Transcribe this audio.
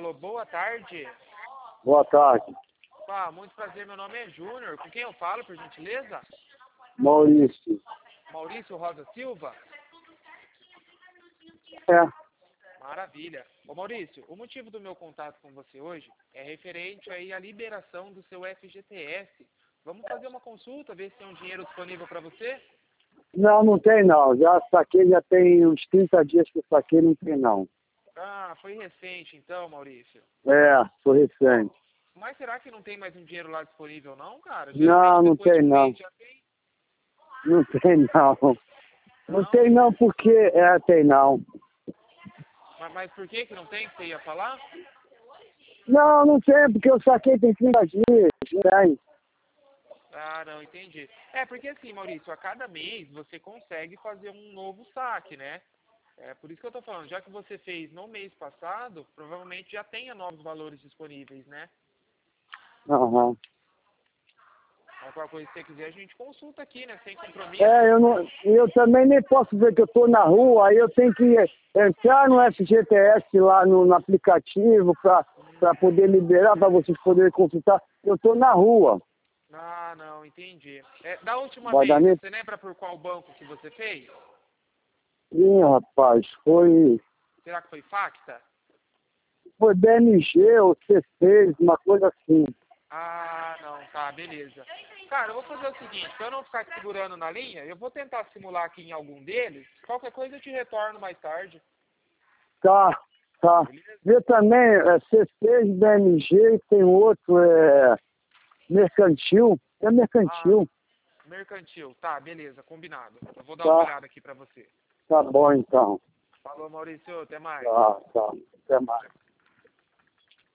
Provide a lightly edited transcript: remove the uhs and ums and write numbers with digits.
Alô, boa tarde. Boa tarde. Muito prazer, meu nome é Júnior. Com quem eu falo, por gentileza? Maurício. Maurício Rosa Silva? É. Maravilha. Ô Maurício, o motivo do meu contato com você hoje é referente aí à liberação do seu FGTS. Vamos fazer uma consulta, ver se tem um dinheiro disponível para você? Não, não tem não. Já saquei, já tem uns 30 dias que eu saquei, não tem não. Ah, foi recente então, Maurício. É, foi recente. Mas será que não tem mais um dinheiro lá disponível não, cara? Não, Geralmente não depois de tem um não. mês já tem. Não tem não. Não Não? tem não porque... tem não. Mas por que não tem que você ia falar? Não, não tem, porque eu saquei tem 30 dias. Não tem. Ah, não, entendi. É, porque assim, Maurício, a cada mês você consegue fazer um novo saque, né? É por isso que eu tô falando, já que você fez no mês passado, provavelmente já tenha novos valores disponíveis, né? Aham. Mas qualquer coisa que você quiser, a gente consulta aqui, né? Sem compromisso. Eu também nem posso ver que eu tô na rua, aí eu tenho que entrar no FGTS lá no aplicativo para poder liberar, para vocês poderem consultar. Eu tô na rua. Ah, não, entendi. Da última Vai dar vez, nem... você lembra por qual banco que você fez? Ih, rapaz, Será que foi Facta? foi BMG ou C6, uma coisa assim. Ah, não, tá, beleza. Cara, eu vou fazer o seguinte, pra eu não ficar te segurando na linha, eu vou tentar simular aqui em algum deles, qualquer coisa eu te retorno mais tarde, Tá, tá. beleza? Vê também C6, BMG, e tem outro, Mercantil. É Ah, Mercantil. mercantil, tá, beleza, combinado. Eu vou dar uma Tá, olhada aqui pra você. tá bom então. Falou, Maurício, até mais. Tá, tá. Até mais.